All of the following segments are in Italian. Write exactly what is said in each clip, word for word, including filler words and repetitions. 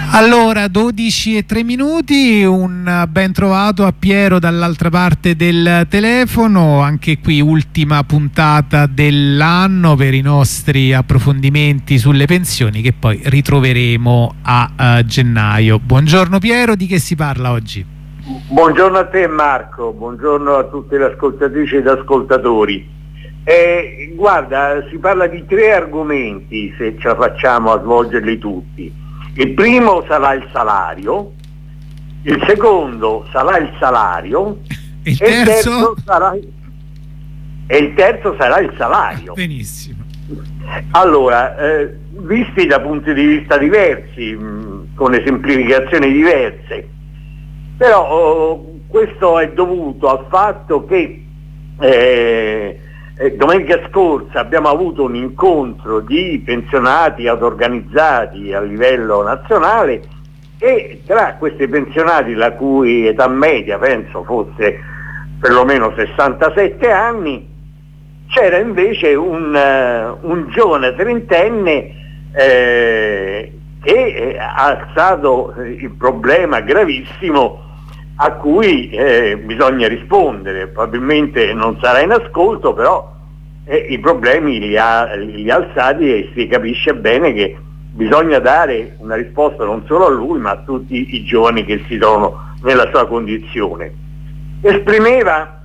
Allora, dodici e tre minuti, un ben trovato a Piero dall'altra parte del telefono. Anche qui ultima puntata dell'anno per i nostri approfondimenti sulle pensioni, che poi ritroveremo a uh, gennaio. Buongiorno Piero, di che si parla oggi? Buongiorno a te Marco, buongiorno a tutte le ascoltatrici ed ascoltatori. Eh, guarda, si parla di tre argomenti, se ce la facciamo a svolgerli tutti. Il primo sarà il salario, il secondo sarà il salario il e, il terzo? terzo sarà, e il terzo sarà il salario. Benissimo. Allora, eh, visti da punti di vista diversi, mh, con esemplificazioni diverse, però oh, questo è dovuto al fatto che eh, Eh, domenica scorsa abbiamo avuto un incontro di pensionati autorganizzati a livello nazionale e tra questi pensionati, la cui età media penso fosse perlomeno sessantasette anni, c'era invece un, uh, un giovane trentenne eh, che ha stato il problema gravissimo a cui eh, bisogna rispondere. Probabilmente non sarà in ascolto, però eh, i problemi li ha, li ha alzati e si capisce bene che bisogna dare una risposta non solo a lui ma a tutti i giovani che si trovano nella sua condizione. Esprimeva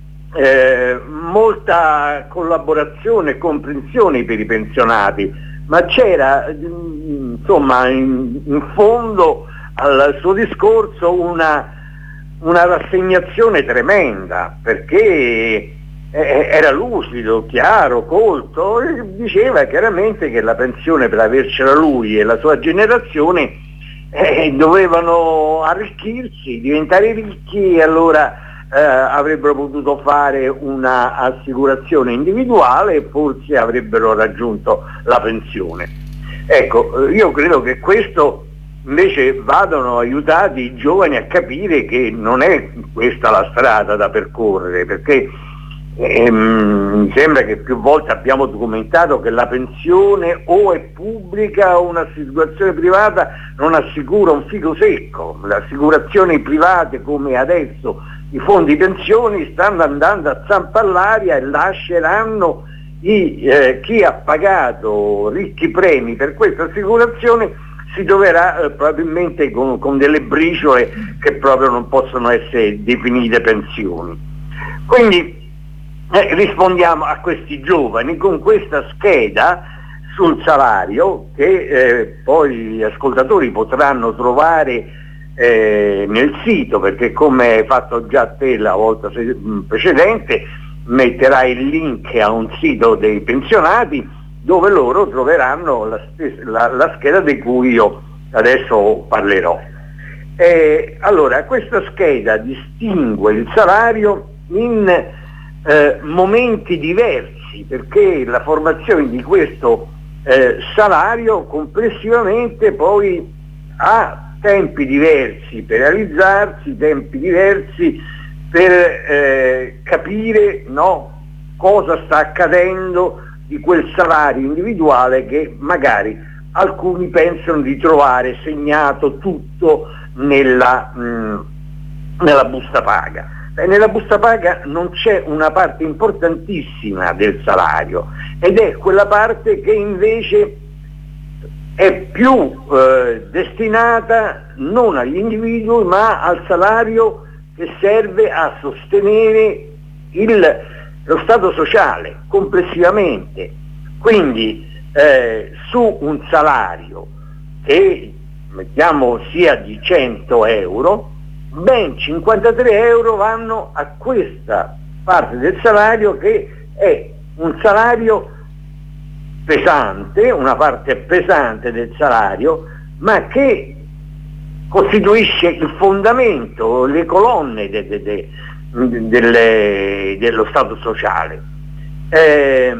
eh, molta collaborazione e comprensione per i pensionati, ma c'era insomma in, in fondo al suo discorso una una rassegnazione tremenda, perché eh, era lucido, chiaro, colto, e diceva chiaramente che la pensione, per avercela lui e la sua generazione, eh, dovevano arricchirsi, diventare ricchi, e allora eh, avrebbero potuto fare una assicurazione individuale e forse avrebbero raggiunto la pensione. Ecco, io credo che questo invece vadano aiutati i giovani a capire che non è questa la strada da percorrere, perché ehm, mi sembra che più volte abbiamo documentato che la pensione o è pubblica o un'assicurazione privata non assicura un fico secco. Le assicurazioni private, come adesso i fondi pensioni, stanno andando a zampa all'aria e lasceranno i, eh, chi ha pagato ricchi premi per questa assicurazione si troverà eh, probabilmente con, con delle briciole che proprio non possono essere definite pensioni. Quindi eh, rispondiamo a questi giovani con questa scheda sul salario che eh, poi gli ascoltatori potranno trovare eh, nel sito, perché come hai fatto già te la volta precedente metterai il link a un sito dei pensionati dove loro troveranno la, la, la scheda di cui io adesso parlerò. Eh, allora, questa scheda distingue il salario in eh, momenti diversi, perché la formazione di questo eh, salario complessivamente poi ha tempi diversi per realizzarsi, tempi diversi per eh, capire, no, cosa sta accadendo di quel salario individuale che magari alcuni pensano di trovare segnato tutto nella, mh, nella busta paga. E nella busta paga non c'è una parte importantissima del salario, ed è quella parte che invece è più eh, destinata non agli individui ma al salario che serve a sostenere il lo stato sociale complessivamente. Quindi eh, su un salario che mettiamo sia di cento euro, ben cinquantatré euro vanno a questa parte del salario che è un salario pesante, una parte pesante del salario, ma che costituisce il fondamento, le colonne de, de, de, Delle, dello Stato sociale, eh,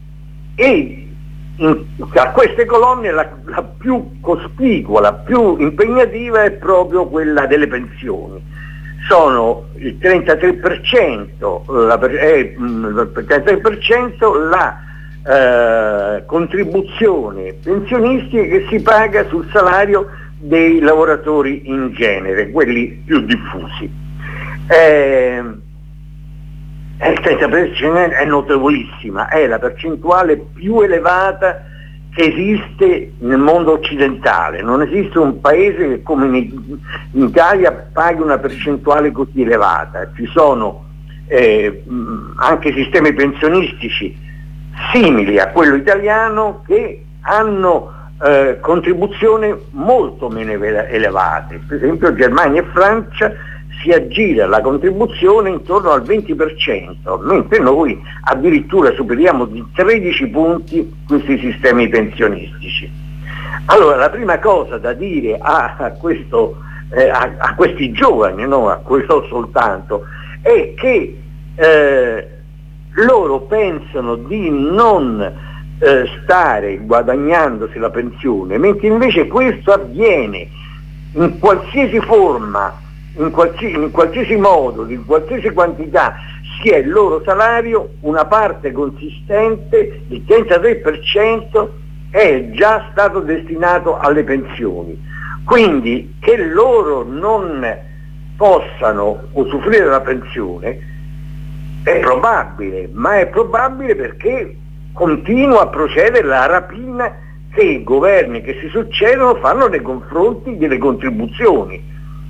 e in, a queste colonne la, la più cospicua, la più impegnativa è proprio quella delle pensioni. Sono il trentatré per cento la, eh, il trentatré per cento la eh, contribuzione pensionistica che si paga sul salario dei lavoratori in genere, quelli più diffusi. Eh, il trenta per cento è notevolissima, è la percentuale più elevata che esiste nel mondo occidentale. Non esiste un paese che come in Italia paghi una percentuale così elevata. Ci sono eh, anche sistemi pensionistici simili a quello italiano che hanno eh, contribuzioni molto meno elevate. Per esempio Germania e Francia si aggira la contribuzione intorno al venti per cento, mentre noi addirittura superiamo di tredici punti questi sistemi pensionistici. Allora la prima cosa da dire a, a, questo, eh, a, a questi giovani, no, a questo soltanto, è che eh, loro pensano di non eh, stare guadagnandosi la pensione, mentre invece questo avviene in qualsiasi forma, in qualsiasi, in qualsiasi modo, in qualsiasi quantità sia il loro salario, una parte consistente, il trentatré per cento, è già stato destinato alle pensioni. Quindi che loro non possano usufruire della pensione è probabile, ma è probabile perché continua a procedere la rapina che i governi che si succedono fanno nei confronti delle contribuzioni.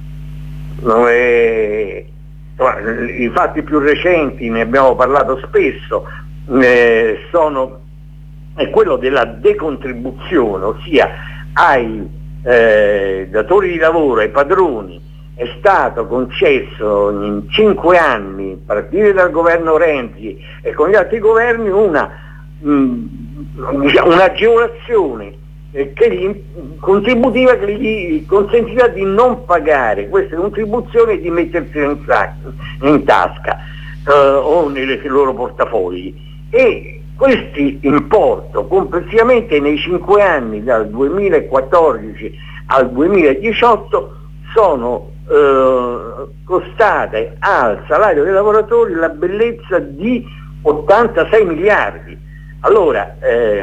È... I fatti più recenti, ne abbiamo parlato spesso, eh, sono è quello della decontribuzione, ossia ai eh, datori di lavoro, ai padroni, è stato concesso in cinque anni, a partire dal governo Renzi e con gli altri governi, una, mh, un'agevolazione che gli, contributiva che gli consentiva di non pagare queste contribuzioni e di mettersene in, in tasca eh, o nei loro portafogli, e questi importo complessivamente nei cinque anni dal duemilaquattordici al duemiladiciotto sono eh, costate al salario dei lavoratori la bellezza di ottantasei miliardi. Allora eh,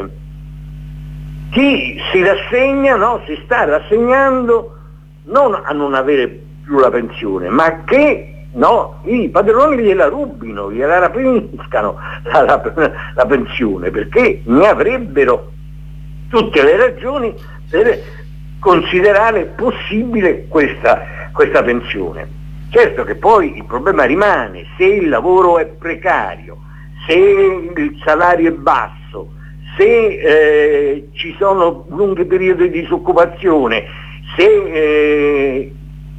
chi si rassegna, no, si sta rassegnando non a non avere più la pensione, ma che no, i padroni gliela rubino, gliela rapiniscano la, la, la pensione, perché ne avrebbero tutte le ragioni per considerare possibile questa, questa pensione. Certo che poi il problema rimane: se il lavoro è precario, se il salario è basso, se eh, ci sono lunghi periodi di disoccupazione, se, eh,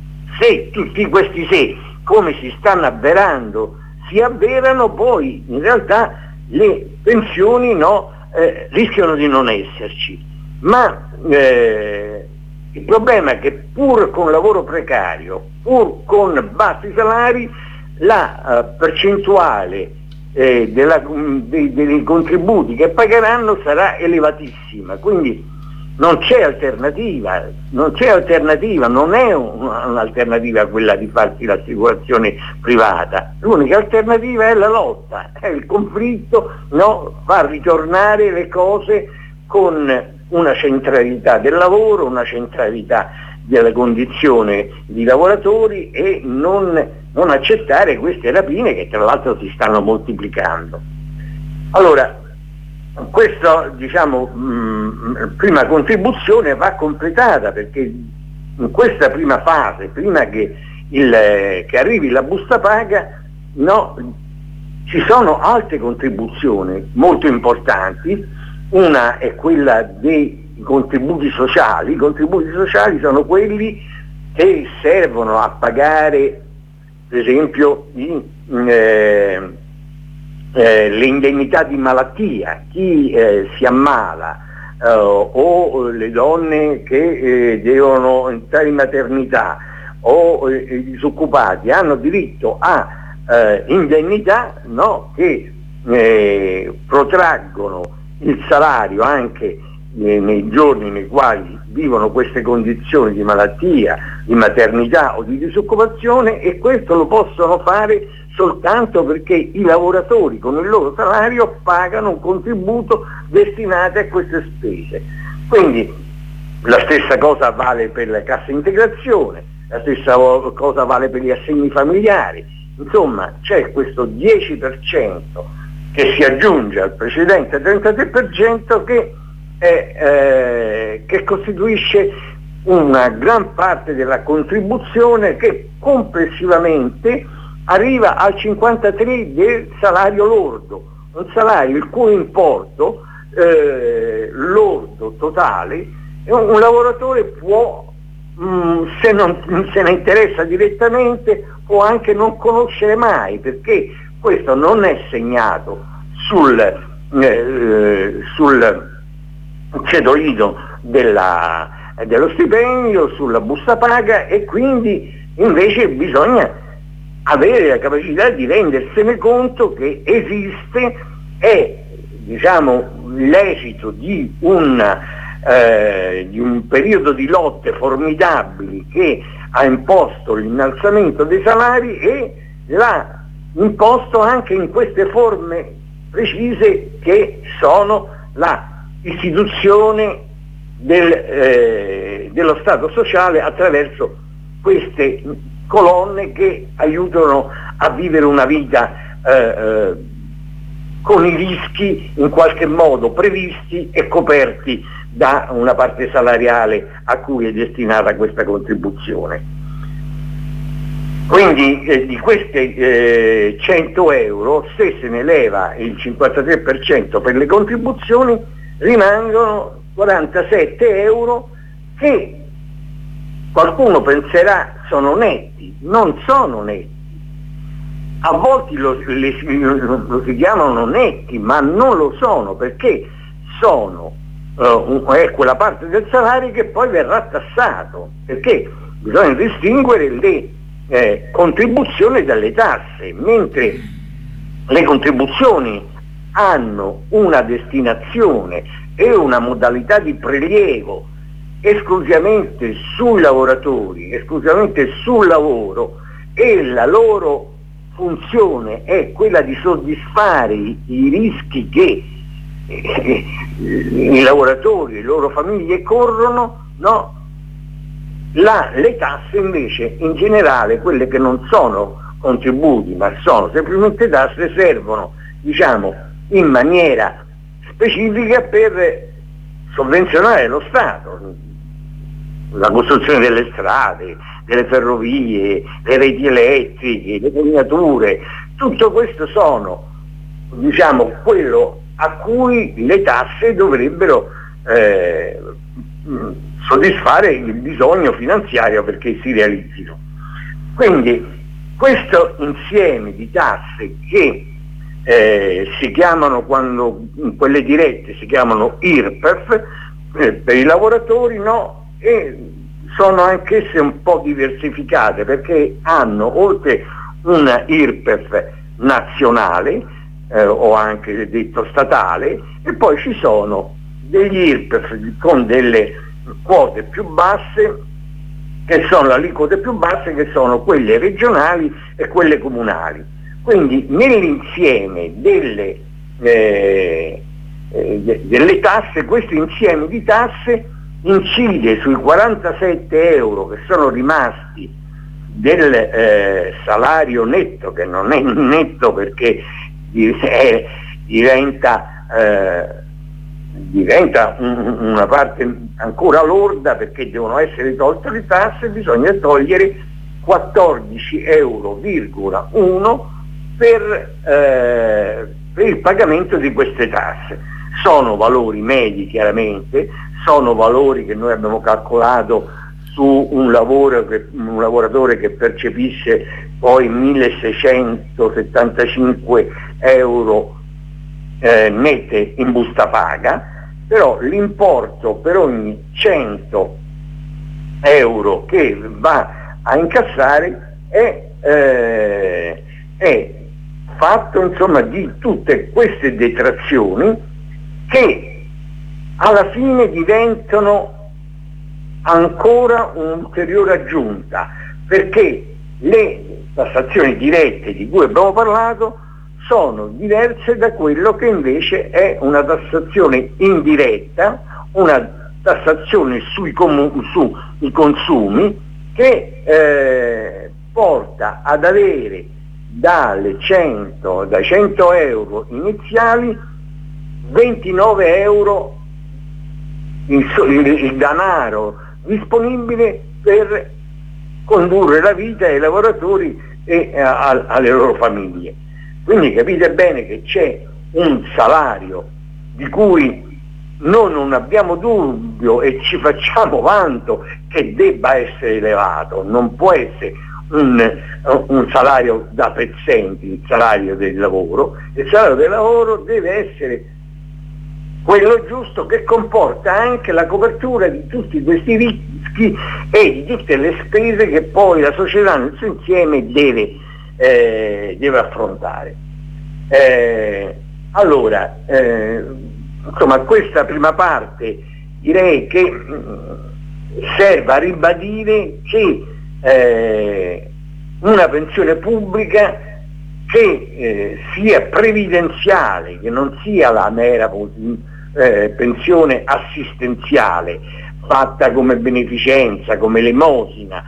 se tutti questi se, come si stanno avverando, si avverano, poi in realtà le pensioni no, eh, rischiano di non esserci. Ma eh, il problema è che pur con lavoro precario, pur con bassi salari, la uh, percentuale Eh, della, dei, dei contributi che pagheranno sarà elevatissima, quindi non c'è alternativa, non c'è alternativa, non è un'alternativa quella di farsi l'assicurazione privata, l'unica alternativa è la lotta, è il conflitto, no? Far ritornare le cose con una centralità del lavoro, una centralità della condizione di lavoratori e non, non accettare queste rapine che tra l'altro si stanno moltiplicando. Allora, questa diciamo, mh, prima contribuzione va completata, perché in questa prima fase, prima che, il, che arrivi la busta paga, no, ci sono altre contribuzioni molto importanti. Una è quella dei i contributi sociali. I contributi sociali sono quelli che servono a pagare, per esempio, i, eh, eh, le indennità di malattia, chi eh, si ammala eh, o le donne che eh, devono entrare in maternità o eh, i disoccupati hanno diritto a eh, indennità, no, che eh, protraggono il salario anche nei giorni nei quali vivono queste condizioni di malattia, di maternità o di disoccupazione, e questo lo possono fare soltanto perché i lavoratori con il loro salario pagano un contributo destinato a queste spese. Quindi La stessa cosa vale per la cassa integrazione, la stessa cosa vale per gli assegni familiari. Insomma, c'è questo dieci per cento che si aggiunge al precedente trentatré per cento che, è, eh, che costituisce una gran parte della contribuzione, che complessivamente arriva al cinquantatré del salario lordo, un salario il cui importo eh, lordo totale un, un lavoratore può, mh, se non se ne interessa direttamente, può anche non conoscere mai, perché questo non è segnato sul, eh, sul cedolino della, dello stipendio, sulla busta paga, e quindi invece bisogna avere la capacità di rendersene conto che esiste, è, diciamo, l'esito di un, eh, di un periodo di lotte formidabili che ha imposto l'innalzamento dei salari, e l'ha imposto anche in queste forme precise che sono la istituzione del, eh, dello Stato sociale attraverso queste colonne che aiutano a vivere una vita eh, eh, con i rischi in qualche modo previsti e coperti da una parte salariale a cui è destinata questa contribuzione. Quindi eh, di queste eh, cento euro, se se ne leva il cinquantatré per cento per le contribuzioni, rimangono quarantasette euro che qualcuno penserà sono netti. Non sono netti. A volte lo, le, lo si chiamano netti, ma non lo sono, perché sono uh, è quella parte del salario che poi verrà tassato, perché bisogna distinguere le eh, contribuzioni dalle tasse. Mentre le contribuzioni hanno una destinazione e una modalità di prelievo esclusivamente sui lavoratori, esclusivamente sul lavoro, e la loro funzione è quella di soddisfare i, i rischi che eh, i lavoratori e le loro famiglie corrono, no? La, le tasse invece in generale, quelle che non sono contributi ma sono semplicemente tasse, servono, diciamo, in maniera specifica per sovvenzionare lo Stato, la costruzione delle strade, delle ferrovie, le reti elettriche, le fognature. Tutto questo sono, diciamo, quello a cui le tasse dovrebbero eh, soddisfare il bisogno finanziario perché si realizzino. Quindi questo insieme di tasse che eh, si chiamano, quando quelle dirette si chiamano I R P E F, eh, per i lavoratori, no? E sono anch'esse un po' diversificate, perché hanno, oltre una I R P E F nazionale eh, o anche detto statale, e poi ci sono degli I R P E F con delle quote più basse, che sono le aliquote più basse, che sono quelle regionali e quelle comunali. Quindi nell'insieme delle, eh, eh, delle tasse, questo insieme di tasse incide sui quarantasette euro che sono rimasti del eh, salario netto, che non è netto perché eh, diventa, eh, diventa un, una parte ancora lorda, perché devono essere tolte le tasse, bisogna togliere quattordici euro virgola uno per, eh, per il pagamento di queste tasse. Sono valori medi, chiaramente, sono valori che noi abbiamo calcolato su un, lavoro che, un lavoratore che percepisce poi milleseicentosettantacinque euro eh, nette in busta paga, però l'importo per ogni cento euro che va a incassare è, eh, è fatto, insomma, di tutte queste detrazioni che alla fine diventano ancora un'ulteriore aggiunta, perché le tassazioni dirette di cui abbiamo parlato sono diverse da quello che invece è una tassazione indiretta, una tassazione sui, sui consumi che eh, porta ad avere dalle cento, dai cento euro iniziali ventinove euro il, il, il denaro disponibile per condurre la vita ai lavoratori e a, alle loro famiglie. Quindi capite bene che c'è un salario di cui noi non abbiamo dubbio e ci facciamo vanto che debba essere elevato, non può essere un, un salario da pezzenti, il salario del lavoro. Il salario del lavoro deve essere quello giusto, che comporta anche la copertura di tutti questi rischi e di tutte le spese che poi la società nel suo insieme deve, eh, deve affrontare. Eh, allora, eh, insomma, questa prima parte direi che mh, serve a ribadire che eh, una pensione pubblica che eh, sia previdenziale, che non sia la mera eh, pensione assistenziale fatta come beneficenza, come elemosina,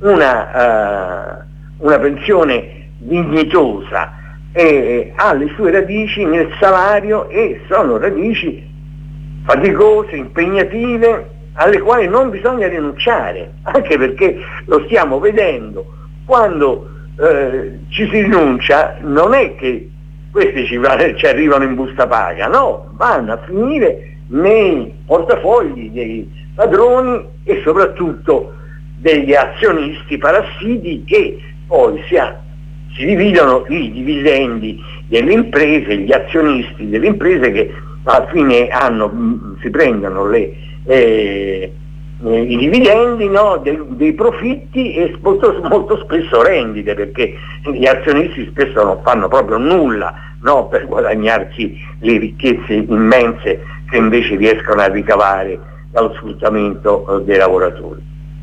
una, uh, una pensione dignitosa, eh, ha le sue radici nel salario e sono radici faticose, impegnative, alle quali non bisogna rinunciare, anche perché lo stiamo vedendo. Quando eh, ci si rinuncia non è che questi ci, ci arrivano in busta paga, no, vanno a finire nei portafogli dei padroni e soprattutto degli azionisti parassiti, che poi si, ha, si dividono i dividendi delle imprese, gli azionisti delle imprese che alla fine hanno, si prendono le, eh, eh, i dividendi, no, dei, dei profitti e molto, molto spesso rendite, perché gli azionisti spesso non fanno proprio nulla, no, per guadagnarsi le ricchezze immense che invece riescono a ricavare dallo sfruttamento eh, dei lavoratori.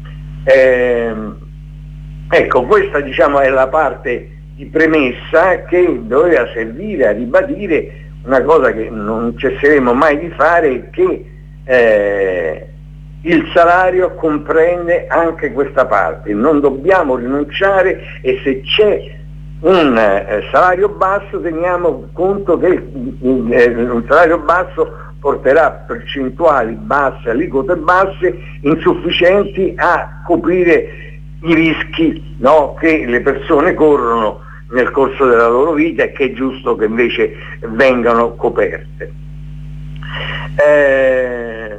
Eh, ecco, questa diciamo è la parte di premessa che doveva servire a ribadire una cosa che non cesseremo mai di fare, che eh, il salario comprende anche questa parte, non dobbiamo rinunciare, e se c'è un eh, salario basso teniamo conto che eh, un salario basso porterà percentuali basse, aliquote basse, insufficienti a coprire i rischi, no, che le persone corrono nel corso della loro vita e che è giusto che invece vengano coperte. Eh,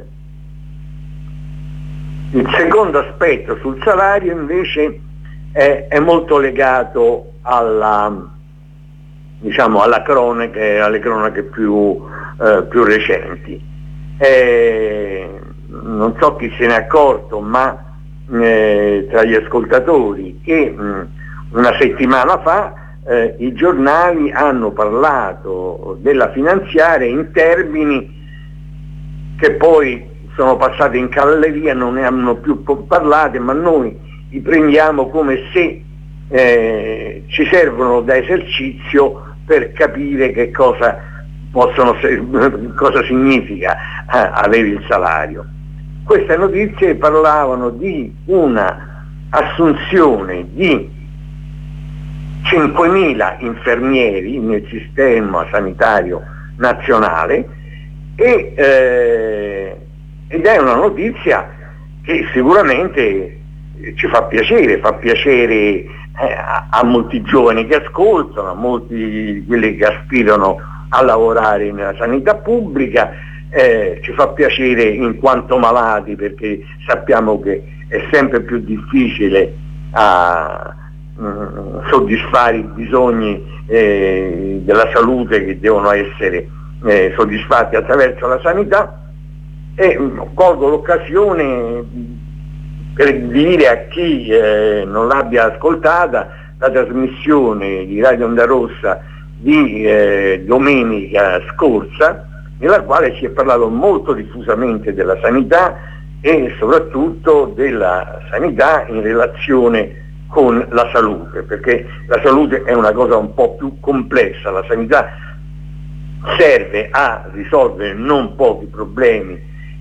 il secondo aspetto sul salario invece è, è molto legato alla, diciamo, alla cronaca, alle cronache più, eh, più recenti. Eh, non so chi se ne è accorto, ma eh, tra gli ascoltatori, che mh, una settimana fa eh, i giornali hanno parlato della finanziaria in termini che poi sono passati in cavalleria, non ne hanno più parlato, ma noi li prendiamo come se eh, ci servono da esercizio per capire che cosa possono cosa significa eh, avere il salario. Queste notizie parlavano di una assunzione di cinquemila infermieri nel sistema sanitario nazionale e, eh, ed è una notizia che sicuramente ci fa piacere, fa piacere eh, a, a molti giovani che ascoltano, a molti di quelli che aspirano a lavorare nella sanità pubblica, eh, ci fa piacere in quanto malati, perché sappiamo che è sempre più difficile a mh, soddisfare i bisogni eh, della salute che devono essere eh, soddisfatti attraverso la sanità. E mh, colgo l'occasione per dire a chi eh, non l'abbia ascoltata la trasmissione di Radio Onda Rossa di eh, domenica scorsa, nella quale si è parlato molto diffusamente della sanità e soprattutto della sanità in relazione con la salute, perché la salute è una cosa un po' più complessa. La sanità serve a risolvere non pochi problemi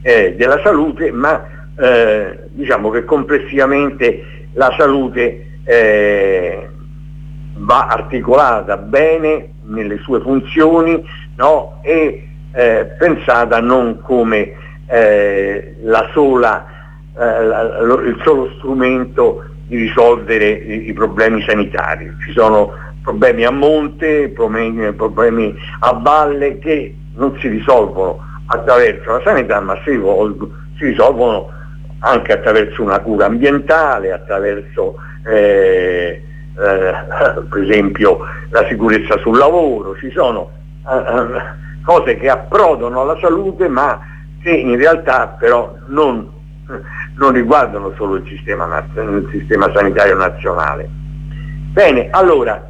eh, della salute, ma eh, diciamo che complessivamente la salute eh, va articolata bene nelle sue funzioni, no? E eh, pensata non come eh, la sola, eh, la, lo, il solo strumento di risolvere i, i problemi sanitari. Ci sono problemi a monte, problemi, problemi a valle che non si risolvono attraverso la sanità, ma si, si risolvono anche attraverso una cura ambientale, attraverso eh, eh, per esempio la sicurezza sul lavoro. Ci sono eh, cose che approdano alla salute, ma che in realtà però non, non riguardano solo il sistema, il sistema sanitario nazionale. Bene, allora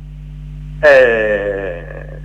eh,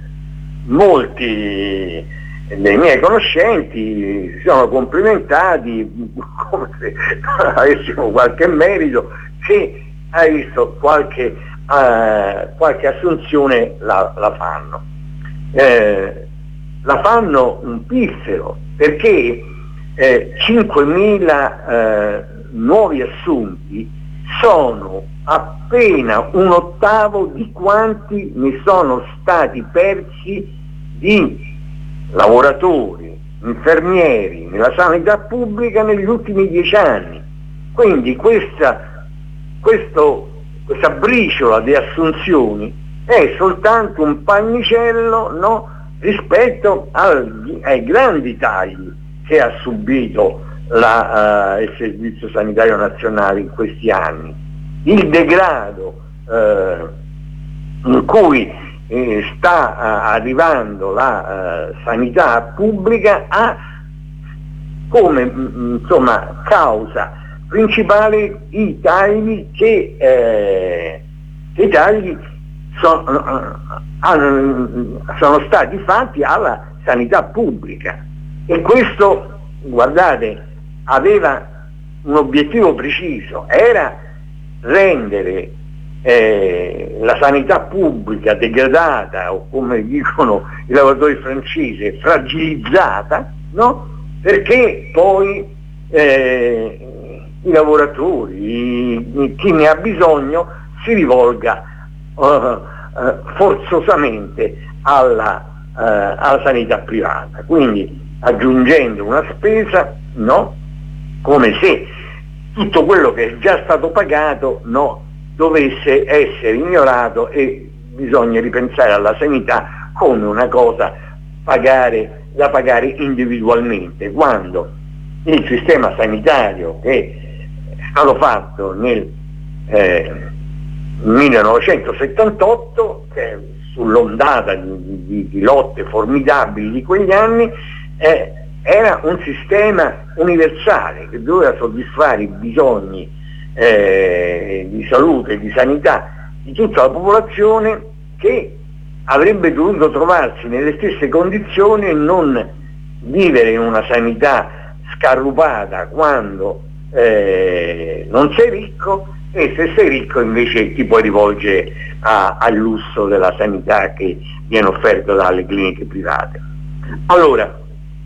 molti dei miei conoscenti si sono complimentati come se avessimo qualche merito, che hai visto qualche, eh, qualche assunzione la, la fanno. Eh, la fanno un piffero, perché eh, cinquemila eh, nuovi assunti sono appena un ottavo di quanti ne sono stati persi di lavoratori, infermieri nella sanità pubblica negli ultimi dieci anni. Quindi questa, questo, questa briciola di assunzioni è soltanto un pannicello, no, rispetto al, ai grandi tagli che ha subito la, uh, il Servizio Sanitario Nazionale in questi anni. Il degrado uh, in cui eh, sta uh, arrivando la uh, sanità pubblica ha come mh, insomma causa principale i tagli che, eh, che i tagli sono, uh, sono stati fatti alla sanità pubblica, e questo, guardate, aveva un obiettivo preciso, era rendere eh, la sanità pubblica degradata, o come dicono i lavoratori francesi, fragilizzata, no? Perché poi eh, i lavoratori, i, chi ne ha bisogno, si rivolga uh, uh, forzosamente alla, uh, alla sanità privata, quindi aggiungendo una spesa, no? Come se tutto quello che è già stato pagato, no, dovesse essere ignorato, e bisogna ripensare alla sanità come una cosa pagare, da pagare individualmente, quando il sistema sanitario che è stato fatto nel eh, millenovecentosettantotto, che sull'ondata di, di, di lotte formidabili di quegli anni, eh, era un sistema universale che doveva soddisfare i bisogni eh, di salute e di sanità di tutta la popolazione, che avrebbe dovuto trovarsi nelle stesse condizioni e non vivere in una sanità scarrupata quando eh, non sei ricco, e se sei ricco invece ti puoi rivolgere a, al lusso della sanità che viene offerto dalle cliniche private. Allora,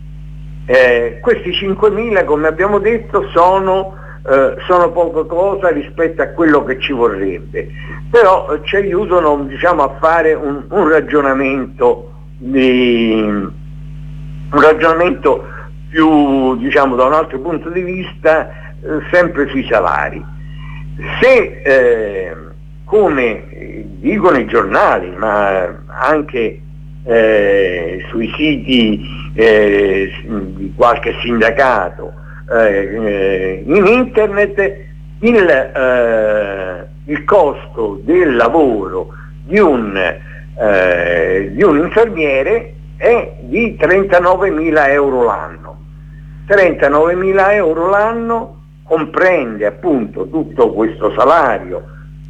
Eh, questi cinquemila, come abbiamo detto, sono, eh, sono poca cosa rispetto a quello che ci vorrebbe, però eh, ci aiutano, diciamo, a fare un, un ragionamento di, un ragionamento più, diciamo, da un altro punto di vista, eh, sempre sui salari. Se eh, come dicono i giornali, ma anche eh, sui siti Eh, di qualche sindacato eh, in internet, il, eh, il costo del lavoro di un, eh, di un infermiere è di trentanovemila euro l'anno. trentanovemila euro l'anno comprende appunto tutto questo salario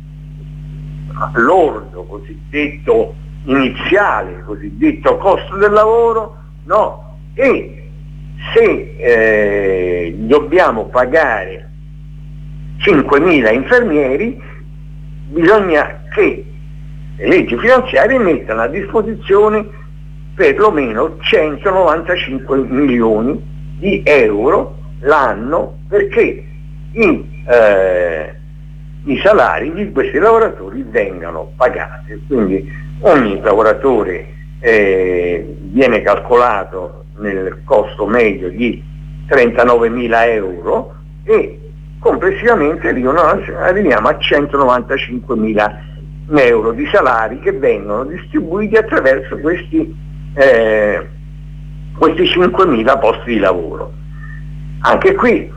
lordo, cosiddetto iniziale, cosiddetto costo del lavoro, no? E se eh, dobbiamo pagare cinquemila infermieri, bisogna che le leggi finanziarie mettano a disposizione perlomeno centonovantacinque milioni di euro l'anno perché i, eh, i salari di questi lavoratori vengano pagati. Quindi ogni lavoratore eh, viene calcolato nel costo medio di trentanovemila euro e complessivamente arriviamo a centonovantacinquemila euro di salari che vengono distribuiti attraverso questi, eh, questi cinquemila posti di lavoro. Anche qui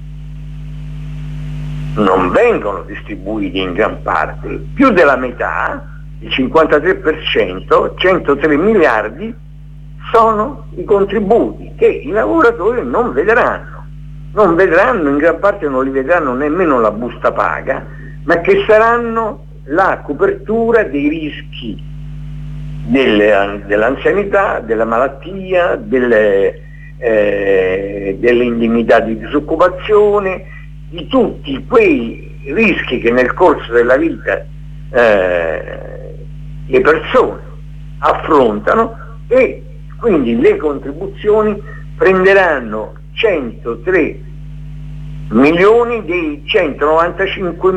non vengono distribuiti in gran parte, più della metà, il cinquantatré per cento, centotré miliardi, sono i contributi che i lavoratori non vedranno, non vedranno, in gran parte non li vedranno nemmeno la busta paga, ma che saranno la copertura dei rischi delle, dell'anzianità, della malattia, delle, eh, delle indennità di disoccupazione, di tutti quei rischi che nel corso della vita eh, le persone affrontano, e quindi le contribuzioni prenderanno centotré milioni dei centonovantacinque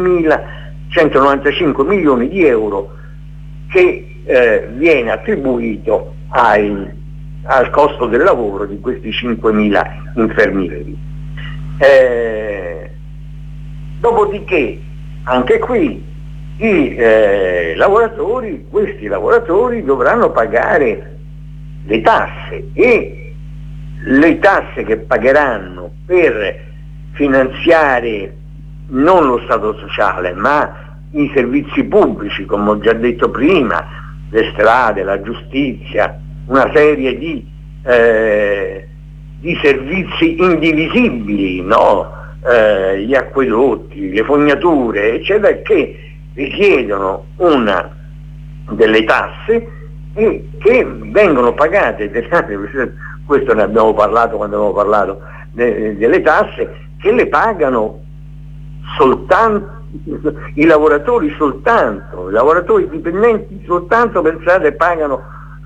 milioni di euro che eh, viene attribuito ai, al costo del lavoro di questi cinquemila infermieri. Eh, dopodiché anche qui i eh, lavoratori, questi lavoratori dovranno pagare le tasse, e le tasse che pagheranno per finanziare non lo Stato sociale ma i servizi pubblici, come ho già detto prima, le strade, la giustizia, una serie di, eh, di servizi indivisibili, no? eh, gli acquedotti, le fognature, eccetera, che richiedono una delle tasse e che vengono pagate, questo ne abbiamo parlato quando abbiamo parlato de, delle tasse, che le pagano soltanto i lavoratori, soltanto i lavoratori dipendenti, soltanto, pensate, pagano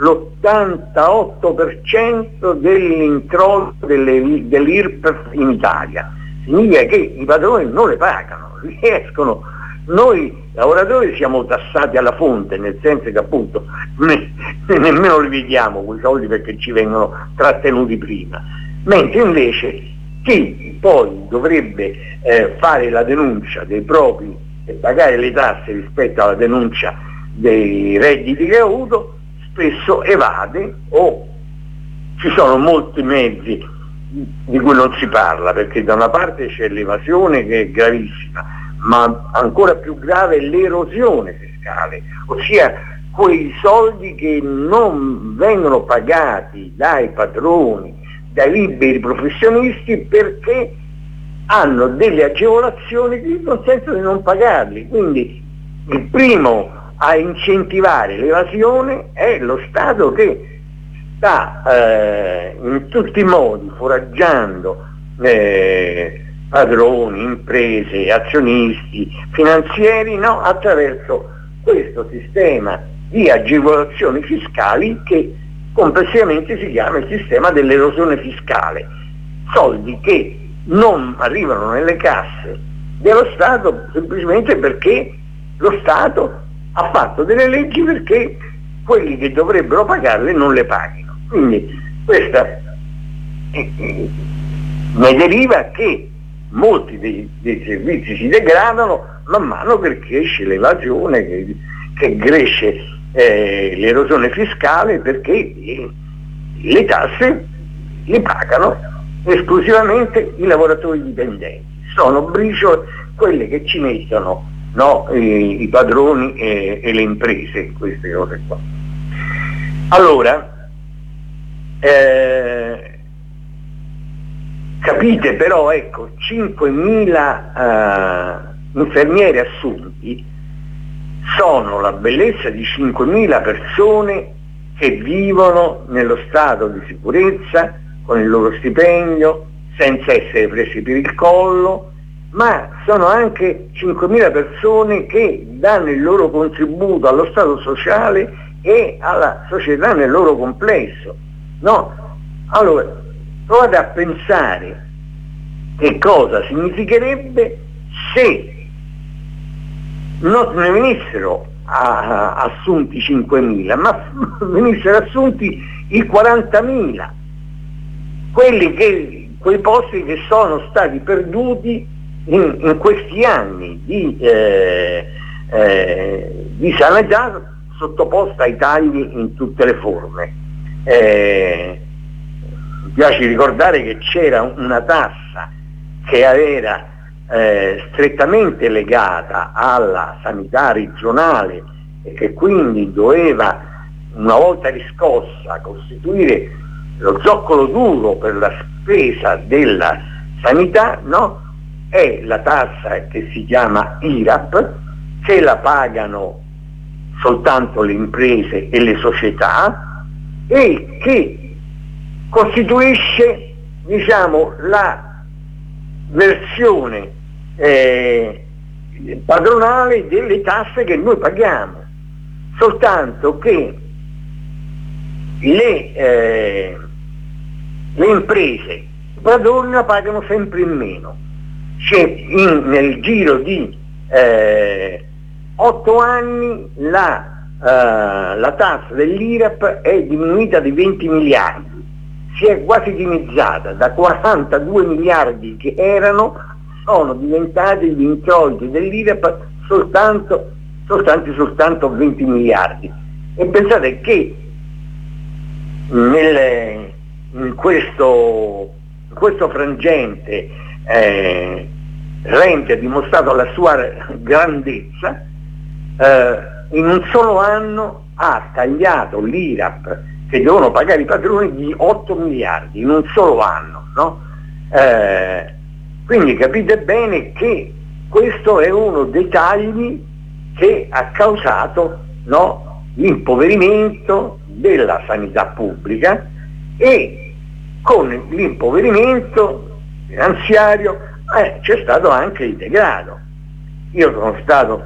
l'ottantotto per cento dell'introito dell'I R P E F in Italia. Significa che i padroni non le pagano, riescono. Noi lavoratori siamo tassati alla fonte, nel senso che appunto ne, nemmeno li vediamo quei soldi perché ci vengono trattenuti prima, mentre invece chi poi dovrebbe eh, fare la denuncia dei propri e pagare le tasse rispetto alla denuncia dei redditi che ha avuto, spesso evade, o ci sono molti mezzi di cui non si parla, perché da una parte c'è l'evasione che è gravissima, ma ancora più grave è l'erosione fiscale, ossia quei soldi che non vengono pagati dai padroni, dai liberi professionisti, perché hanno delle agevolazioni che gli consentono di non pagarli. Quindi il primo a incentivare l'evasione è lo Stato, che sta eh, in tutti i modi foraggiando eh, padroni, imprese, azionisti, finanzieri, no? attraverso questo sistema di agevolazioni fiscali che complessivamente si chiama il sistema dell'erosione fiscale. Soldi che non arrivano nelle casse dello Stato semplicemente perché lo Stato ha fatto delle leggi perché quelli che dovrebbero pagarle non le paghino. Quindi questa eh, ne deriva che molti dei, dei servizi si degradano man mano che cresce l'evasione, che, che cresce eh, l'erosione fiscale, perché eh, le tasse le pagano esclusivamente i lavoratori dipendenti. Sono briciole quelle che ci mettono, no, i, i padroni e, e le imprese, queste cose qua. Allora, eh, capite però, ecco, cinquemila uh, infermieri assunti sono la bellezza di cinquemila persone che vivono nello stato di sicurezza, con il loro stipendio, senza essere presi per il collo, ma sono anche cinquemila persone che danno il loro contributo allo stato sociale e alla società nel loro complesso. No? Allora, provate a pensare che cosa significherebbe se non ne venissero a, a, assunti cinquemila, ma venissero assunti i quarantamila, quelli che, quei posti che sono stati perduti in, in questi anni di, eh, eh, di sanità sottoposta ai tagli in tutte le forme. Eh, mi piace ricordare che c'era una tassa che era eh, strettamente legata alla sanità regionale e che quindi doveva, una volta riscossa, costituire lo zoccolo duro per la spesa della sanità, no? È la tassa che si chiama I R A P, che la pagano soltanto le imprese e le società e che costituisce, diciamo, la versione eh, padronale delle tasse che noi paghiamo, soltanto che le, eh, le imprese, i padroni la pagano sempre in meno. C'è in, nel giro di eh, otto anni la, eh, la tassa dell'I R A P è diminuita di venti miliardi, si è quasi dimezzata, da quarantadue miliardi che erano sono diventati gli introiti dell'I R A P soltanto, soltanto, soltanto venti miliardi. E pensate che nel, in, questo, in questo frangente eh, Renzi ha dimostrato la sua grandezza, eh, in un solo anno ha tagliato l'I R A P che devono pagare i padroni di otto miliardi in un solo anno, no? Eh, quindi capite bene che questo è uno dei tagli che ha causato, no, l'impoverimento della sanità pubblica, e con l'impoverimento finanziario eh, c'è stato anche il degrado. Io sono stato,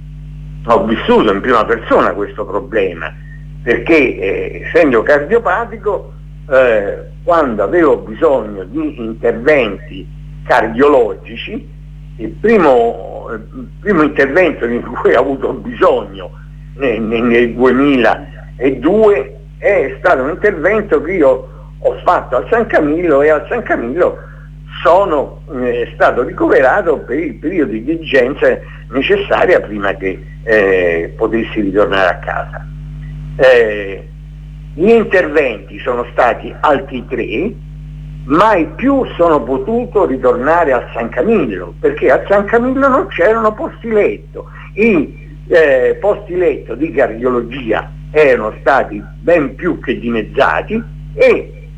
ho vissuto in prima persona questo problema, perché eh, essendo cardiopatico, eh, quando avevo bisogno di interventi cardiologici, il primo, il primo intervento di cui ho avuto bisogno nel, nel duemiladue è stato un intervento che io ho fatto al San Camillo, e al San Camillo sono eh, stato ricoverato per il periodo di vigenza necessaria prima che eh, potessi ritornare a casa. Eh, gli interventi sono stati altri tre, mai più sono potuto ritornare al San Camillo, perché al San Camillo non c'erano posti letto. I eh, posti letto di cardiologia erano stati ben più che dimezzati, e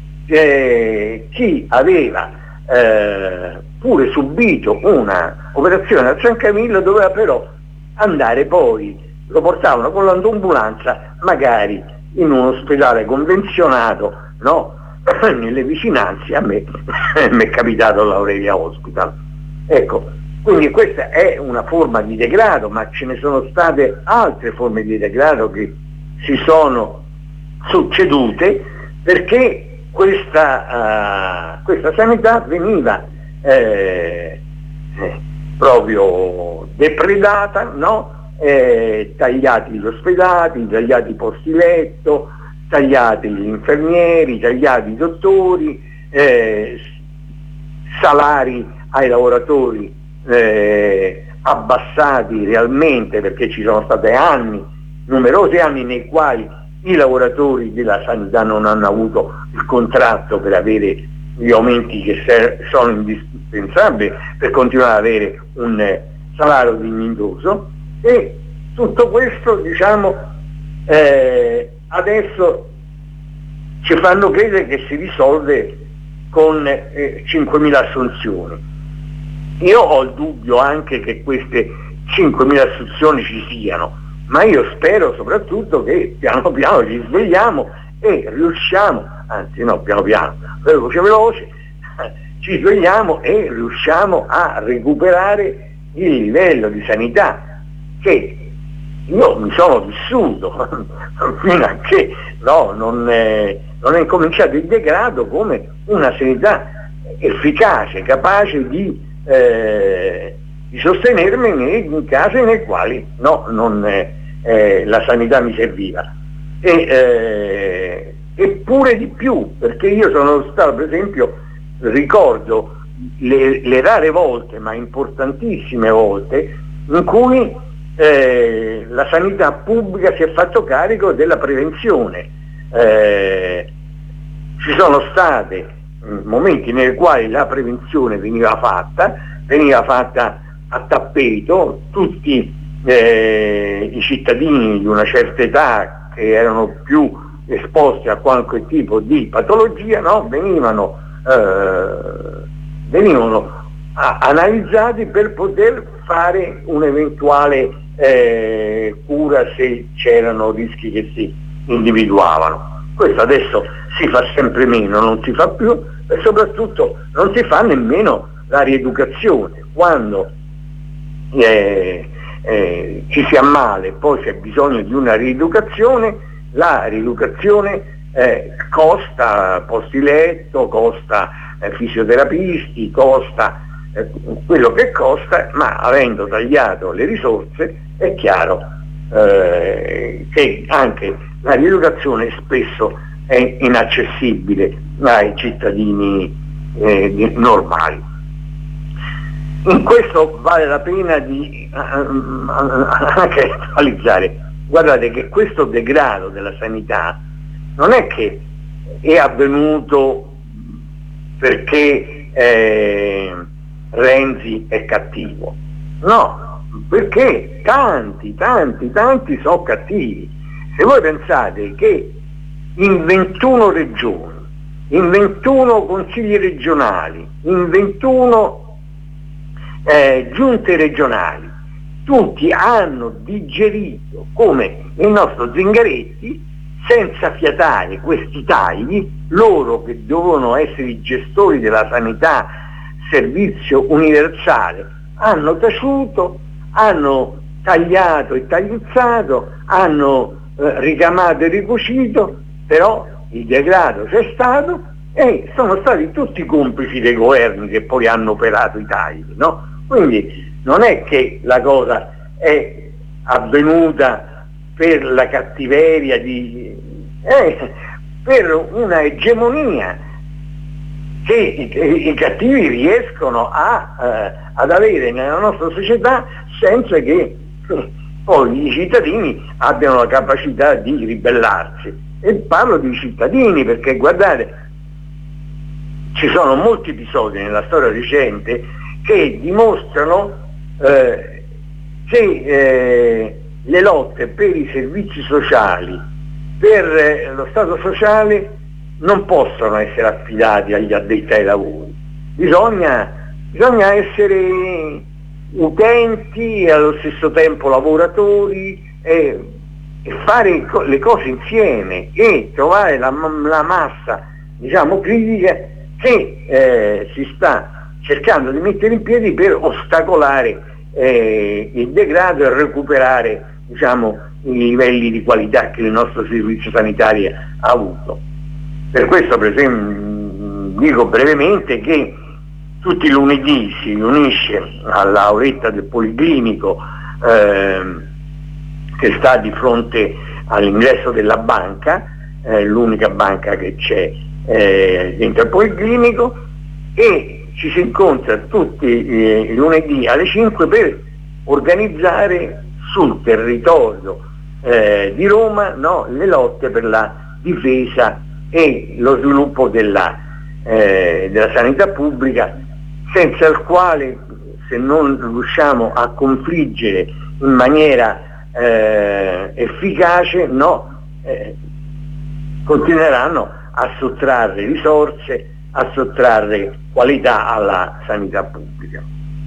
eh, chi aveva eh, pure subito una operazione al San Camillo doveva però andare poi, lo portavano con l'ambulanza magari in un ospedale convenzionato, no? Nelle vicinanze. A me mi è capitato l'Aurelia Hospital. Ecco, quindi questa è una forma di degrado, ma ce ne sono state altre forme di degrado che si sono succedute, perché questa, uh, questa sanità veniva eh, eh, proprio depredata, no? Eh, tagliati gli ospedali, tagliati i posti letto, tagliati gli infermieri, tagliati i dottori, eh, salari ai lavoratori eh, abbassati realmente, perché ci sono stati anni, numerosi anni nei quali i lavoratori della sanità non hanno avuto il contratto per avere gli aumenti che ser- sono indispensabili per continuare ad avere un eh, salario dignitoso. E tutto questo, diciamo, eh, adesso ci fanno credere che si risolve con eh, cinquemila assunzioni. Io ho il dubbio anche che queste cinquemila assunzioni ci siano, ma io spero soprattutto che piano piano ci svegliamo e riusciamo, anzi no, piano piano, veloce veloce, ci svegliamo e riusciamo a recuperare il livello di sanità che io mi sono vissuto fino a che no, non, è, non è incominciato il degrado come una sanità efficace, capace di, eh, di sostenermi nei, in casi nei quali no, non, eh, eh, la sanità mi serviva. E, eh, eppure di più, perché io sono stato, per esempio, ricordo le, le rare volte, ma importantissime volte, in cui eh, la sanità pubblica si è fatto carico della prevenzione. Eh, ci sono stati momenti nei quali la prevenzione veniva fatta, veniva fatta a tappeto, tutti eh, i cittadini di una certa età che erano più esposti a qualche tipo di patologia, no? venivano, eh, venivano a, analizzati per poter fare un'eventuale eh, cura se c'erano rischi che si individuavano. Questo adesso si fa sempre meno, non si fa più, e soprattutto non si fa nemmeno la rieducazione. Quando eh, eh, ci si ammala e poi c'è bisogno di una rieducazione, la rieducazione eh, costa posti letto, costa eh, fisioterapisti, costa eh, quello che costa, ma avendo tagliato le risorse è chiaro eh, che anche la rieducazione spesso è inaccessibile ai cittadini eh, normali. In questo vale la pena di uh, anche analizzare, guardate che questo degrado della sanità non è che è avvenuto perché eh, Renzi è cattivo, no, perché tanti, tanti, tanti sono cattivi. Se voi pensate che in ventuno regioni, in ventuno consigli regionali, in ventuno eh, giunte regionali, tutti hanno digerito come il nostro Zingaretti, senza fiatare questi tagli, loro che dovevano essere i gestori della sanità, servizio universale, hanno taciuto, hanno tagliato e tagliuzzato, hanno eh, ricamato e ricucito, però il degrado c'è stato e sono stati tutti complici dei governi che poi hanno operato i tagli, no? Quindi non è che la cosa è avvenuta per la cattiveria di eh, per una egemonia che i, i cattivi riescono a, eh, ad avere nella nostra società senza che eh, poi i cittadini abbiano la capacità di ribellarsi. E parlo di cittadini perché guardate, ci sono molti episodi nella storia recente che dimostrano eh, che eh, le lotte per i servizi sociali, per eh, lo Stato sociale non possono essere affidati agli addetti ai lavori, bisogna, bisogna essere utenti e allo stesso tempo lavoratori e, e fare le cose insieme e trovare la, la massa, diciamo, critica che eh, si sta cercando di mettere in piedi per ostacolare eh, il degrado e recuperare, diciamo, i livelli di qualità che il nostro servizio sanitario ha avuto. Per questo, per esempio, dico brevemente che tutti i lunedì si riunisce alla oretta del Policlinico eh, che sta di fronte all'ingresso della banca, eh, l'unica banca che c'è eh, dentro il Policlinico, e ci si incontra tutti eh, i lunedì alle cinque per organizzare sul territorio eh, di Roma, no, le lotte per la difesa e lo sviluppo della, eh, della sanità pubblica, senza il quale, se non riusciamo a confliggere in maniera eh, efficace, no, eh, continueranno a sottrarre risorse, a sottrarre qualità alla sanità pubblica.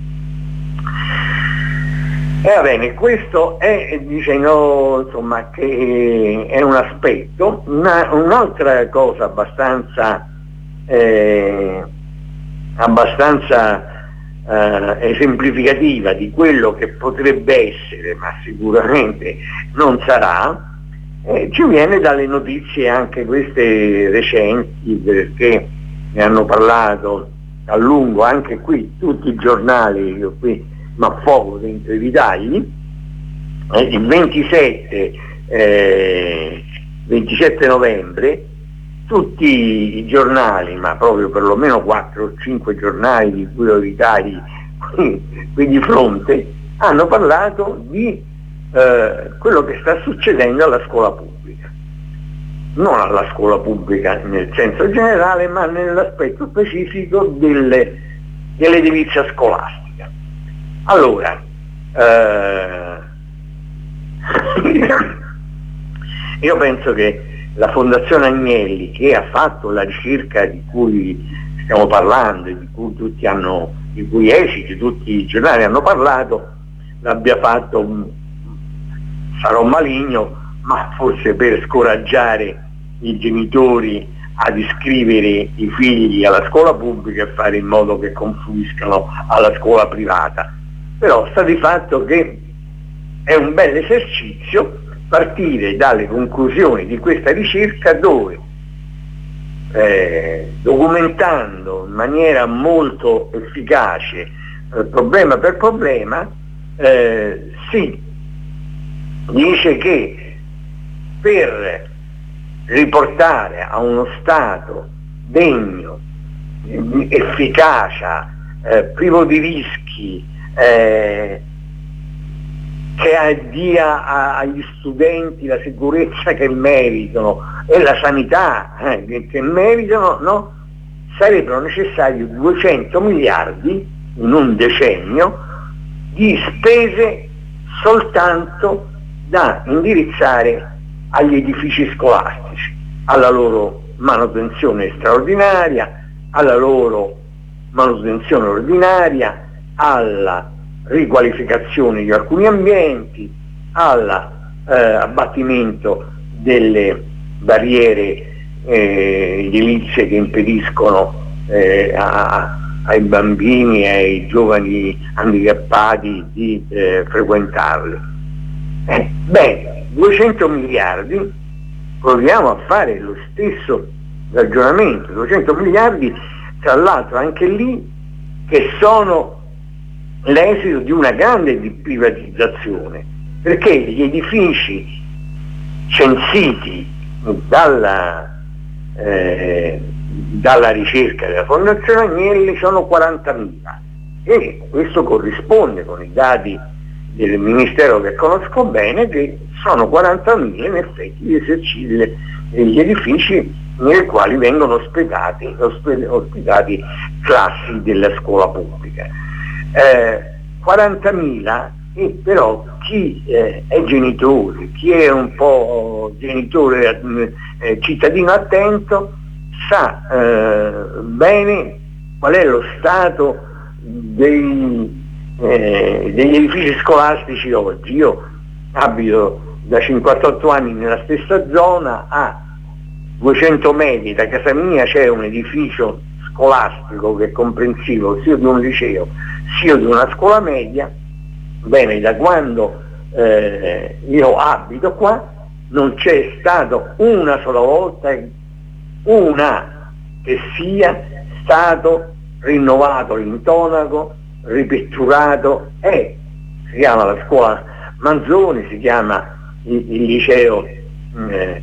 E va bene, questo è, diciamo, insomma, che è un aspetto. Una, un'altra cosa abbastanza eh, abbastanza eh, esemplificativa di quello che potrebbe essere, ma sicuramente non sarà, eh, ci viene dalle notizie anche queste recenti, perché ne hanno parlato a lungo anche qui tutti i giornali, io qui mi affogo dentro i ritagli. Eh, il ventisette, eh, ventisette novembre tutti i giornali, ma proprio perlomeno quattro o cinque giornali di cui ho i ritagli qui, qui di fronte, hanno parlato di eh, quello che sta succedendo alla scuola pubblica. Non alla scuola pubblica nel senso generale, ma nell'aspetto specifico delle, dell'edilizia scolastica. Allora, eh, io penso che la Fondazione Agnelli, che ha fatto la ricerca di cui stiamo parlando, di cui tutti hanno, di cui esiti tutti i giornali hanno parlato, l'abbia fatto, sarò maligno, ma forse per scoraggiare i genitori ad iscrivere i figli alla scuola pubblica e fare in modo che confluiscano alla scuola privata. Però sta di fatto che è un bel esercizio partire dalle conclusioni di questa ricerca, dove eh, documentando in maniera molto efficace eh, problema per problema, eh, si dice che per riportare a uno Stato degno, di efficacia, eh, privo di rischi, eh, che dia a, agli studenti la sicurezza che meritano e la sanità eh, che, che meritano, no? Sarebbero necessari duecento miliardi in un decennio di spese soltanto da indirizzare agli edifici scolastici, alla loro manutenzione straordinaria, alla loro manutenzione ordinaria, alla riqualificazione di alcuni ambienti, all'abbattimento eh, delle barriere eh, edilizie che impediscono eh, a, ai bambini e ai giovani handicappati di eh, frequentarle. Eh, bene, duecento miliardi, proviamo a fare lo stesso ragionamento, duecento miliardi, tra l'altro anche lì, che sono l'esito di una grande privatizzazione, perché gli edifici censiti dalla, eh, dalla ricerca della Fondazione Agnelli sono quarantamila, e questo corrisponde con i dati del Ministero che conosco bene, che sono quarantamila in effetti gli esercizi degli edifici nei quali vengono ospitati, ospitati classi della scuola pubblica. Eh, quarantamila, e però chi eh, è genitore, chi è un po' genitore eh, cittadino attento, sa eh, bene qual è lo stato dei, eh, degli edifici scolastici oggi. Io abito da cinquantotto anni nella stessa zona, a duecento metri da casa mia c'è un edificio scolastico che è comprensivo sia di un liceo sia di una scuola media. Bene, da quando eh, io abito qua non c'è stato una sola volta una che sia stato rinnovato l'intonaco, ripitturato, e si chiama la scuola Manzoni, si chiama il, il liceo eh,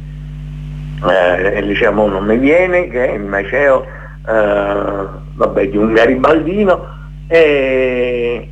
eh, il liceo mo non mi viene, che è il liceo eh, vabbè, di un garibaldino, e,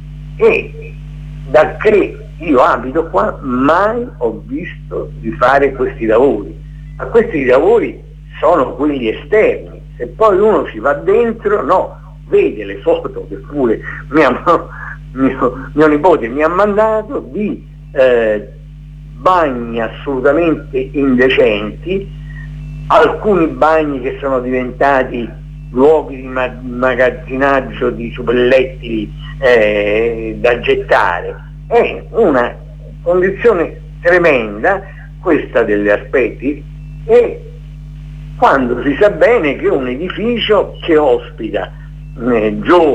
e da che io abito qua mai ho visto di fare questi lavori. Ma questi lavori sono quelli esterni, se poi uno ci va dentro, no, vede le foto che pure mio, mio, mio nipote mi ha mandato di eh, bagni assolutamente indecenti, alcuni bagni che sono diventati luoghi di ma- magazzinaggio di suppellettili eh, da gettare. È una condizione tremenda questa degli aspetti, e quando si sa bene che un edificio che ospita eh, giovani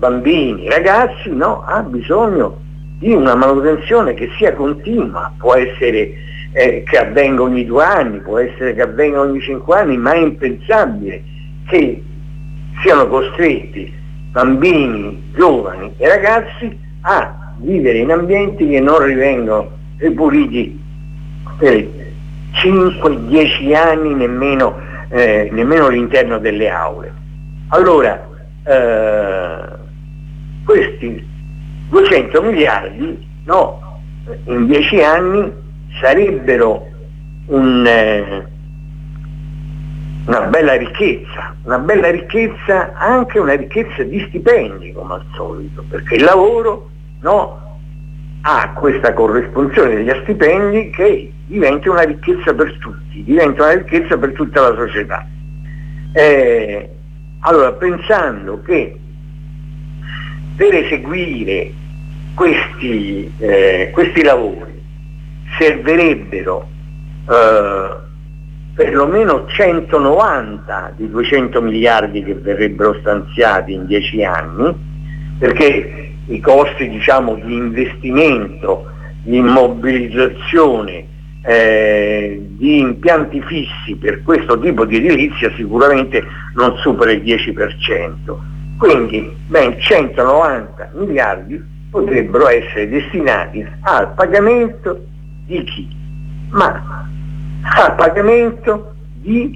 bambini, ragazzi, no, ha bisogno di una manutenzione che sia continua, può essere eh, che avvenga ogni due anni, può essere che avvenga ogni cinque anni, ma è impensabile che siano costretti bambini, giovani e ragazzi a vivere in ambienti che non rivengono ripuliti per cinque dieci anni, nemmeno, eh, nemmeno all'interno delle aule. Allora, eh, questi duecento miliardi, no, in dieci anni sarebbero un, eh, una bella ricchezza, una bella ricchezza, anche una ricchezza di stipendi come al solito, perché il lavoro, no, ha questa corrispondenza degli stipendi che diventa una ricchezza per tutti, diventa una ricchezza per tutta la società. Eh, allora, pensando che per eseguire questi, eh, questi lavori servirebbero eh, perlomeno centonovanta di duecento miliardi che verrebbero stanziati in dieci anni, perché i costi, diciamo, di investimento, di immobilizzazione, eh, di impianti fissi per questo tipo di edilizia sicuramente non supera il dieci per cento. Quindi ben centonovanta miliardi potrebbero essere destinati al pagamento di chi? Ma al pagamento di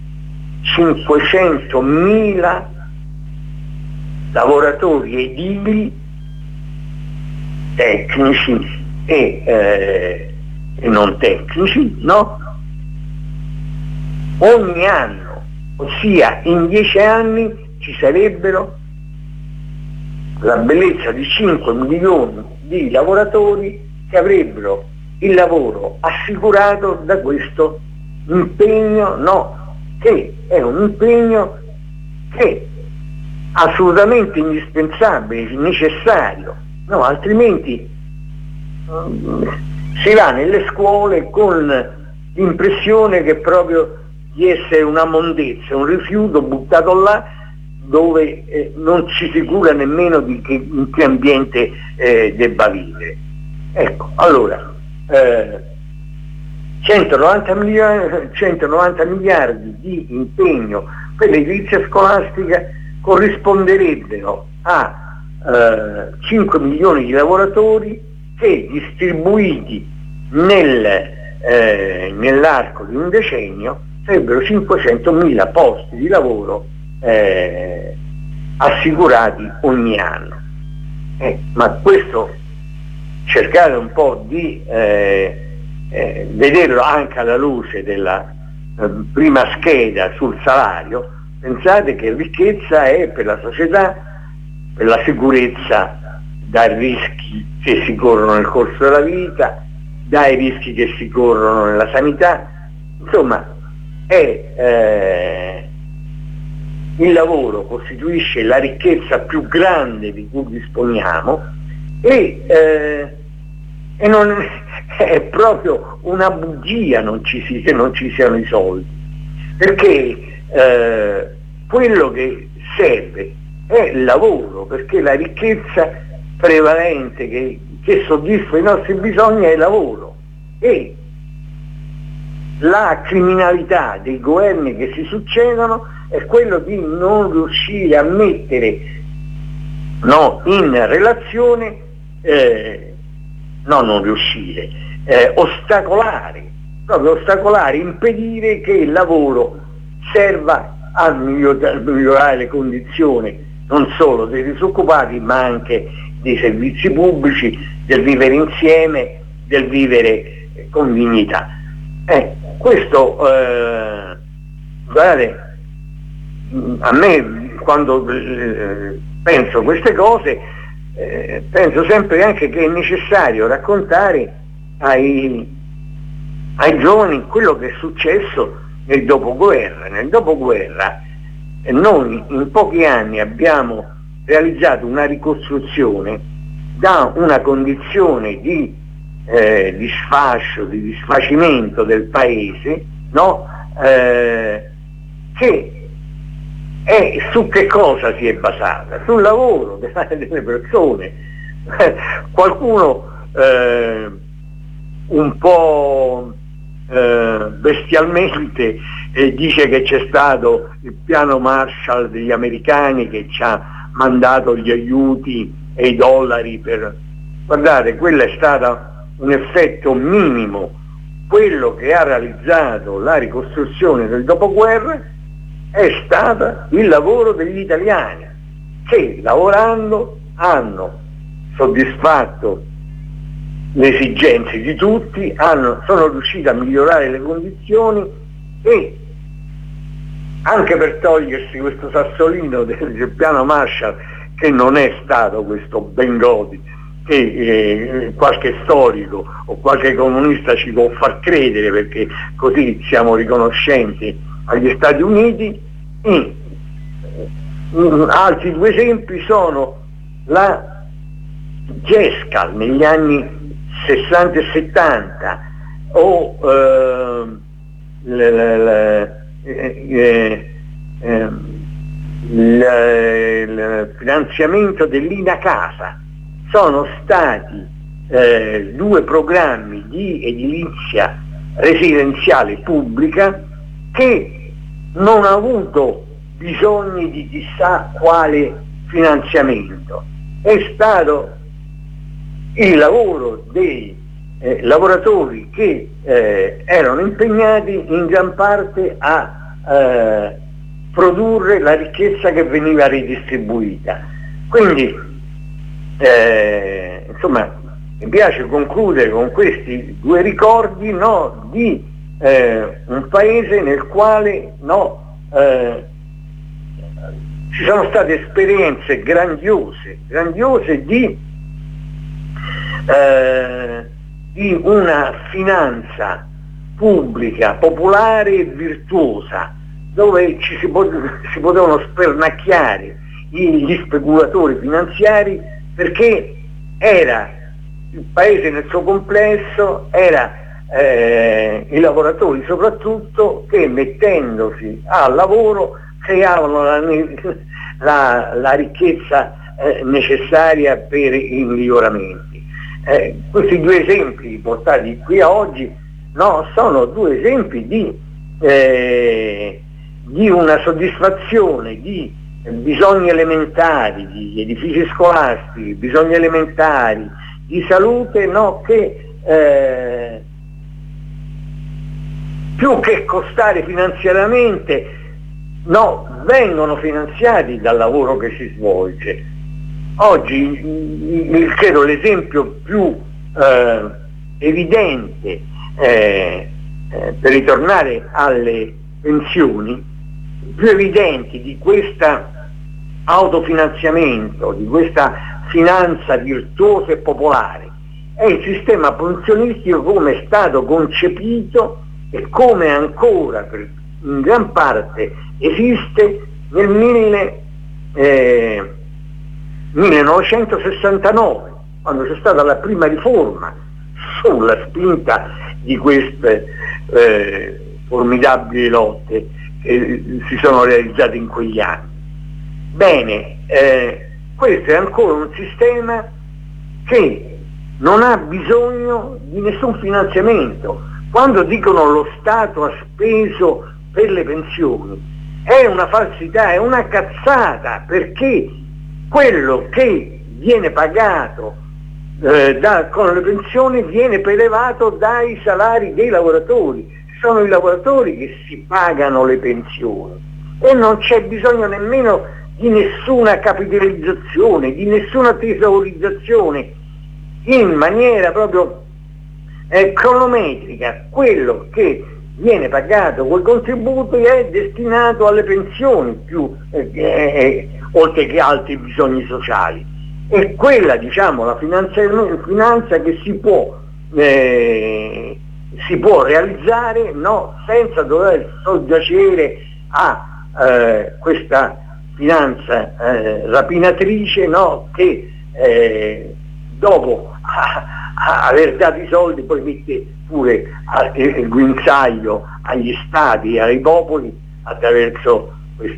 cinquecentomila lavoratori edili, tecnici e, eh, e non tecnici, no? Ogni anno, ossia in dieci anni ci sarebbero la bellezza di cinque milioni di lavoratori che avrebbero il lavoro assicurato da questo impegno, no, che è un impegno che è assolutamente indispensabile, necessario, no, altrimenti um, si va nelle scuole con l'impressione che proprio di essere una mondezza, un rifiuto buttato là dove eh, non ci si cura nemmeno di che, in che ambiente eh, debba vivere. Ecco, allora eh, centonovanta miliardi di impegno per l'edilizia scolastica corrisponderebbero a eh, cinque milioni di lavoratori che, distribuiti nel, eh, nell'arco di un decennio, sarebbero cinquecentomila posti di lavoro eh, assicurati ogni anno. Eh, ma questo cercate un po' di eh, eh, vederlo anche alla luce della eh, prima scheda sul salario. Pensate che ricchezza è per la società, per la sicurezza dai rischi che si corrono nel corso della vita, dai rischi che si corrono nella sanità, insomma è, eh, il lavoro costituisce la ricchezza più grande di cui disponiamo e, eh, e non è proprio una bugia non ci si, che non ci siano i soldi, perché eh, quello che serve è il lavoro, perché la ricchezza prevalente che, che soddisfa i nostri bisogni è il lavoro, e la criminalità dei governi che si succedono è quello di non riuscire a mettere, no, in relazione, eh, no, non riuscire, eh, ostacolare, proprio ostacolare, impedire che il lavoro serva a migliorare, migliorare le condizioni non solo dei disoccupati ma anche dei servizi pubblici, del vivere insieme, del vivere con dignità. Eh, questo, eh, guardate, a me quando eh, penso queste cose eh, penso sempre anche che è necessario raccontare ai, ai giovani quello che è successo nel dopoguerra. Nel dopoguerra eh, noi in pochi anni abbiamo realizzato una ricostruzione da una condizione di eh, di sfascio, di disfacimento del paese, no? eh, che E su che cosa si è basata? Sul lavoro delle persone. Qualcuno eh, un po' eh, bestialmente eh, dice che c'è stato il piano Marshall degli americani che ci ha mandato gli aiuti e i dollari per... Guardate, quello è stato un effetto minimo. Quello che ha realizzato la ricostruzione del dopoguerra è stato il lavoro degli italiani che lavorando hanno soddisfatto le esigenze di tutti, hanno, sono riusciti a migliorare le condizioni e anche per togliersi questo sassolino del, del piano Marshall, che non è stato questo Bengodi che eh, qualche storico o qualche comunista ci può far credere, perché così siamo riconoscenti agli Stati Uniti. E, um, altri due esempi sono la Gescal negli anni sessanta e settanta o eh, le, le, le, eh, eh, le, il finanziamento dell'Ina Casa. Sono stati eh, due programmi di edilizia residenziale pubblica che non ha avuto bisogni di chissà quale finanziamento. È stato il lavoro dei eh, lavoratori che eh, erano impegnati in gran parte a eh, produrre la ricchezza che veniva ridistribuita. Quindi eh, insomma, mi piace concludere con questi due ricordi, no, di eh, un paese nel quale, no, eh, ci sono state esperienze grandiose, grandiose di, eh, di una finanza pubblica, popolare e virtuosa, dove ci si, pot- si potevano spernacchiare gli speculatori finanziari, perché era il paese nel suo complesso, era eh, i lavoratori soprattutto che mettendosi al lavoro creavano la, la, la ricchezza eh, necessaria per i miglioramenti. Eh, questi due esempi portati qui a oggi, no, sono due esempi di, eh, di una soddisfazione di bisogni elementari, di edifici scolastici, bisogni elementari, di salute, no, che eh, più che costare finanziariamente, no, vengono finanziati dal lavoro che si svolge. Oggi credo l'esempio più eh, evidente eh, eh, per ritornare alle pensioni, più evidenti di questa autofinanziamento, di questa finanza virtuosa e popolare, è il sistema pensionistico come è stato concepito e come ancora per, in gran parte esiste nel mille, eh, millenovecentosessantanove, quando c'è stata la prima riforma sulla spinta di queste eh, formidabili lotte che si sono realizzate in quegli anni. Bene, eh, questo è ancora un sistema che non ha bisogno di nessun finanziamento. Quando dicono lo Stato ha speso per le pensioni, è una falsità, è una cazzata, perché quello che viene pagato eh, da, con le pensioni viene prelevato dai salari dei lavoratori. Sono i lavoratori che si pagano le pensioni e non c'è bisogno nemmeno di nessuna capitalizzazione, di nessuna tesaurizzazione in maniera proprio eh, cronometrica. Quello che viene pagato col contributo è destinato alle pensioni più eh, eh, oltre che altri bisogni sociali. È quella, diciamo, la finanza, finanza che si può eh, si può realizzare, no, senza dover soggiacere a eh, questa finanza eh, rapinatrice, no, che eh, dopo a, a aver dato i soldi poi mette pure a, il guinzaglio agli stati e ai popoli attraverso questa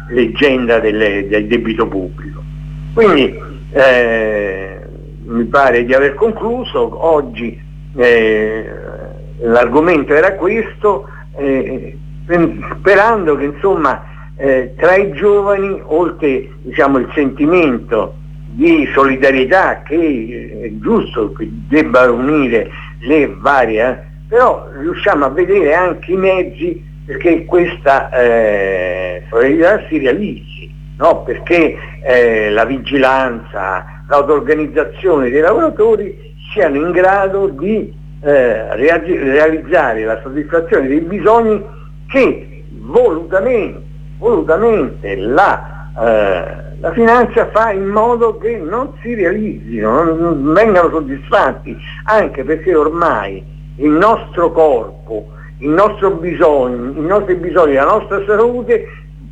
leggenda del, del debito pubblico. Quindi eh, mi pare di aver concluso. Oggi eh, l'argomento era questo, eh, sperando che insomma eh, tra i giovani, oltre diciamo il sentimento di solidarietà che è giusto che debba unire le varie, eh, però riusciamo a vedere anche i mezzi perché questa eh, solidarietà si realizzi, no? Perché eh, la vigilanza, l'auto-organizzazione dei lavoratori siano in grado di eh, realizzare la soddisfazione dei bisogni che volutamente, volutamente la, eh, la finanza fa in modo che non si realizzino, non vengano soddisfatti, anche perché ormai il nostro corpo, il nostro bisogno, i nostri bisogni, la nostra salute,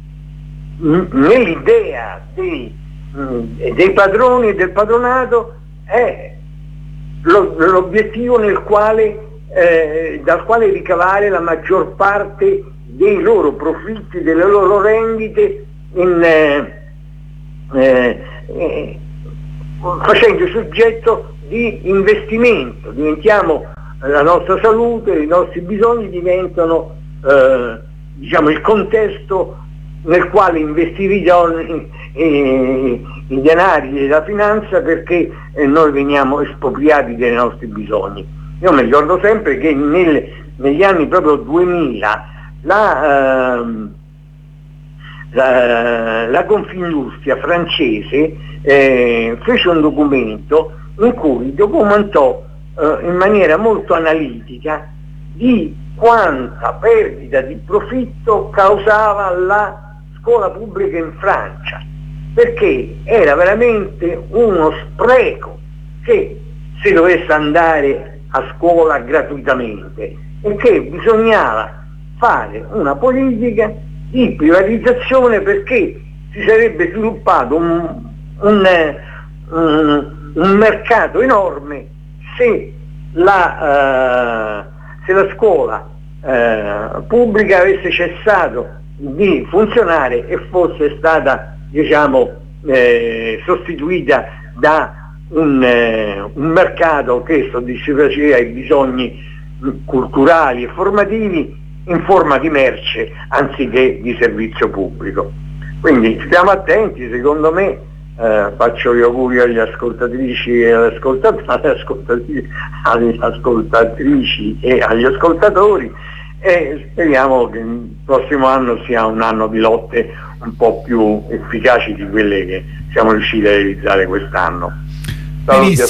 nell'idea dei, dei padroni e del padronato è lo, l'obiettivo nel quale, eh, dal quale ricavare la maggior parte dei loro profitti, delle loro rendite, in, eh, eh, facendo soggetto di investimento. Diventiamo la nostra salute, i nostri bisogni diventano eh, diciamo il contesto nel quale investire i, giorni, eh, i denari della finanza, perché eh, noi veniamo espropriati dei nostri bisogni. Io mi ricordo sempre che nel, negli anni proprio duemila la, eh, la, la Confindustria francese eh, fece un documento in cui documentò in maniera molto analitica di quanta perdita di profitto causava la scuola pubblica in Francia, perché era veramente uno spreco che si dovesse andare a scuola gratuitamente e che bisognava fare una politica di privatizzazione, perché si sarebbe sviluppato un, un, un, un mercato enorme se la, uh, se la scuola uh, pubblica avesse cessato di funzionare e fosse stata diciamo eh, sostituita da un, eh, un mercato che soddisfaceva i bisogni culturali e formativi in forma di merce anziché di servizio pubblico. Quindi stiamo attenti, secondo me. Eh, faccio gli auguri agli ascoltatrici e alle ascoltatrici, alle ascoltatrici e agli ascoltatori, e speriamo che il prossimo anno sia un anno di lotte un po' più efficaci di quelle che siamo riusciti a realizzare quest'anno. Saluti.